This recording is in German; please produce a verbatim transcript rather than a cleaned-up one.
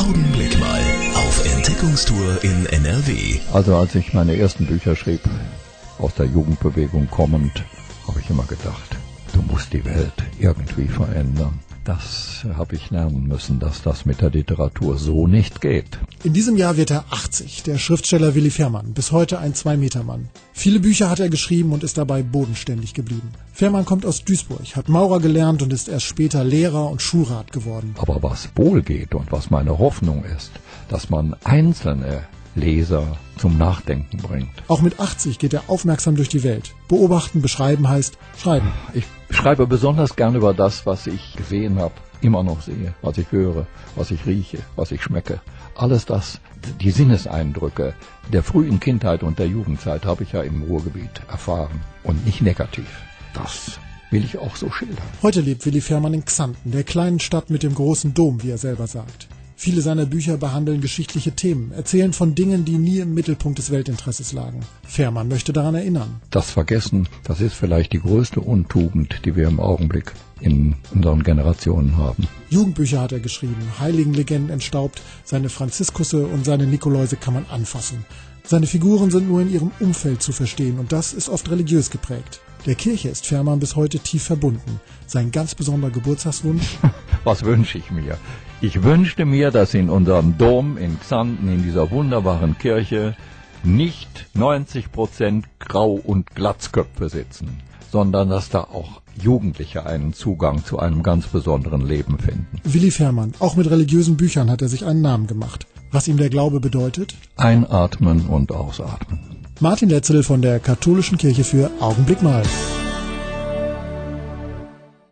Augenblick mal auf Entdeckungstour in N R W. Also als ich meine ersten Bücher schrieb, aus der Jugendbewegung kommend, habe ich immer gedacht, du musst die Welt irgendwie verändern. Das habe ich lernen müssen, dass das mit der Literatur so nicht geht. In diesem Jahr wird er achtzig, der Schriftsteller Willi Fährmann, bis heute ein Zwei-Meter-Mann. Viele Bücher hat er geschrieben und ist dabei bodenständig geblieben. Fährmann kommt aus Duisburg, hat Maurer gelernt und ist erst später Lehrer und Schulrat geworden. Aber was wohl geht und was meine Hoffnung ist, dass man einzelne Leser zum Nachdenken bringt. Auch mit achtzig geht er aufmerksam durch die Welt. Beobachten, beschreiben heißt schreiben. Ich schreibe besonders gern über das, was ich gesehen habe, immer noch sehe, was ich höre, was ich rieche, was ich schmecke. Alles das, die Sinneseindrücke der frühen Kindheit und der Jugendzeit habe ich ja im Ruhrgebiet erfahren und nicht negativ. Das will ich auch so schildern. Heute lebt Willi Fährmann in Xanten, der kleinen Stadt mit dem großen Dom, wie er selber sagt. Viele seiner Bücher behandeln geschichtliche Themen, erzählen von Dingen, die nie im Mittelpunkt des Weltinteresses lagen. Fährmann möchte daran erinnern. Das Vergessen, das ist vielleicht die größte Untugend, die wir im Augenblick in unseren Generationen haben. Jugendbücher hat er geschrieben, Heiligenlegenden entstaubt, seine Franziskusse und seine Nikoläuse kann man anfassen. Seine Figuren sind nur in ihrem Umfeld zu verstehen und das ist oft religiös geprägt. Der Kirche ist Fährmann bis heute tief verbunden. Sein ganz besonderer Geburtstagswunsch? Was wünsche ich mir? Ich wünschte mir, dass in unserem Dom in Xanten, in dieser wunderbaren Kirche, nicht neunzig Prozent Grau- und Glatzköpfe sitzen, sondern dass da auch Jugendliche einen Zugang zu einem ganz besonderen Leben finden. Willi Fährmann, auch mit religiösen Büchern hat er sich einen Namen gemacht. Was ihm der Glaube bedeutet? Einatmen und ausatmen. Martin Letzel von der Katholischen Kirche für Augenblick mal.